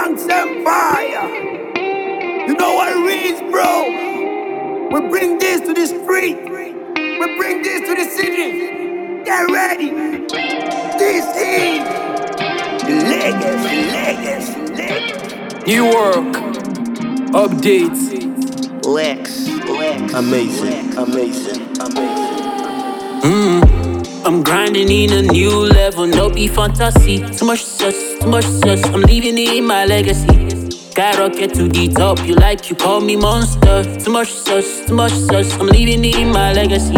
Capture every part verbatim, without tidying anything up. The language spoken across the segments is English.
Bronx Empire. You know what it is, bro? We bring this to the street. We bring this to the city. Get ready. This is legacy, legacy, legacy. New work, updates, Lex, Lex. Amazing, amazing, amazing. Mm. I'm grinding in a new level, no be fantasy. Too much sus, too much sus. I'm leaving it in my legacy. Skyrocket to the top, you like, you call me monster. Too much sus, too much sus. I'm leaving it in my legacy.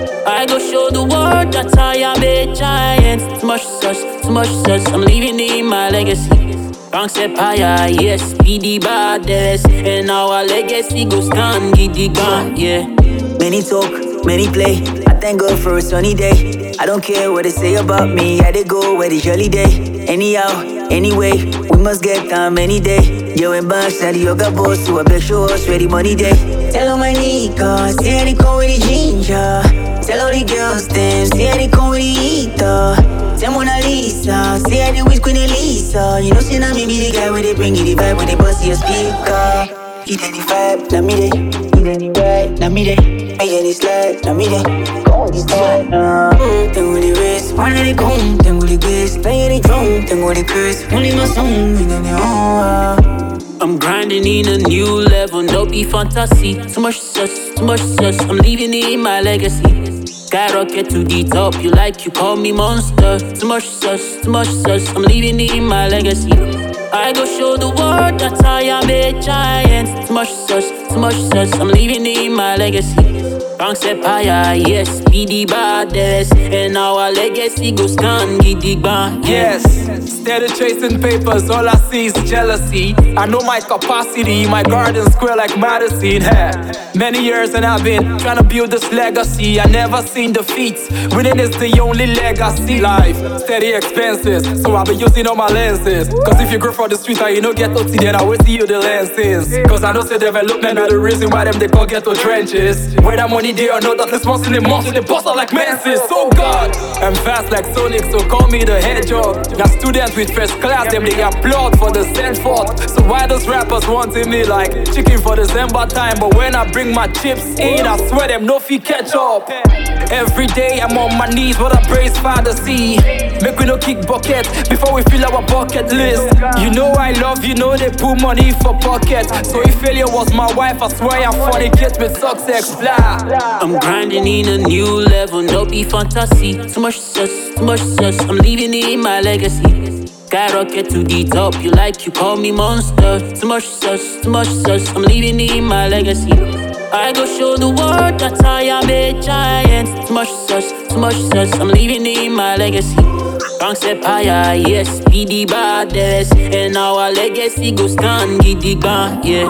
I go show the world that I am a giant. Too much sus, too much sus. I'm leaving it in my legacy. Bronx Empire, yes, be the baddest. And our legacy goes stand, get the gun, yeah. Many talk, many play. I thank God for a sunny day. I don't care what they say about me. I they go where the jolly day. Anyhow, anyway, we must get time any day. Yo, and Banks, now the yoga boss, so I beg show us ready money day. Tell all my niggas, say they come with the ginger. Tell all the girls, them, say they come with the eater. Tell Mona Lisa, say I the wish Queen Elisa. You know, say now me be the guy where they bring you the vibe, when they bust your speaker. Eat any vibe, now me day. Eat any ride, now me day. Make any slide, now me day. Go on this time, nah. Tengo the wrist, one of the comb, tengo the grace. Play the drum, tengo the curse. Only my song, in the oh. I'm grinding in a new level, no be fantasy. Too much sus, too much sus. I'm leaving it in my legacy. Skyrocket to the top, you like, you call me monster. Too much sus, too much sus. I'm leaving it in my legacy. I go show the world that I am a giant. Too much sus, too much sus. I'm leaving it in my legacy. Bronx Empire, yes, be the baddest. And our legacy goes stand, get the gun, yeah. Yes, steady chasing papers, all I see is jealousy. I know my capacity, my garden square like Madison. Hey, many years and I've been trying to build this legacy. I never seen defeats, winning is the only legacy. Life, steady expenses, so I'll be using all my lenses. Cause if you grow for the streets and you don't get to see, then I will see you the lenses. Cause I know say development are the reason why them they call ghetto trenches. Whether money day or not, that responsibility months they bust out like menses. So God, I'm fast like Sonic, so call me the hedgehog. Now students with first class, them they applaud for the send forth. So why those rappers wanting me like chicken for December time? But when I bring my chips in, I swear them no fee catch up. Every day I'm on my knees, but I praise Father see. Make we no kick bucket before we fill our bucket list. You know I love, you know they put money for pocket. So if failure was my wife, I swear I'm fornicate with success. Blah. I'm grinding in a new level, no be fantasy. Too much sus, too much sus. I'm leaving it in my legacy. Skyrocket to the top, you like, you call me monster. Too much sus, too much sus. I'm leaving it in my legacy. I go show the world that I am a giant. Too much sus, too much sus. I'm leaving it in my legacy. Bronx Empire, yes, be the baddest. And our legacy goes stand, get the gun, yeah.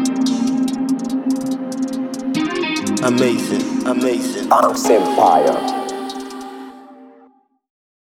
Amazing, amazing. Bronx Empire.